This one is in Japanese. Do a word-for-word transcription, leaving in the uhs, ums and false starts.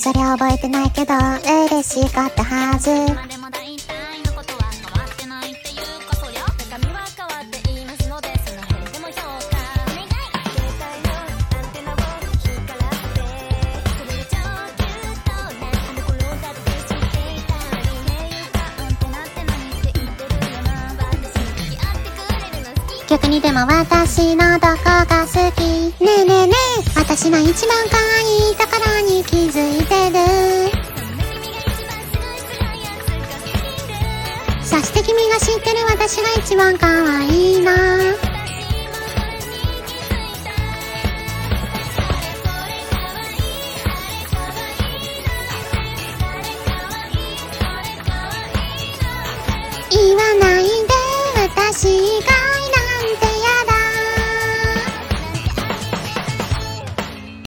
それ覚えてないけど嬉しかったはず。逆にでも私のどこが好き？ねえねえねえ、私の一番可愛いところに気づいてる？そして君が知ってる私が一番可愛いな。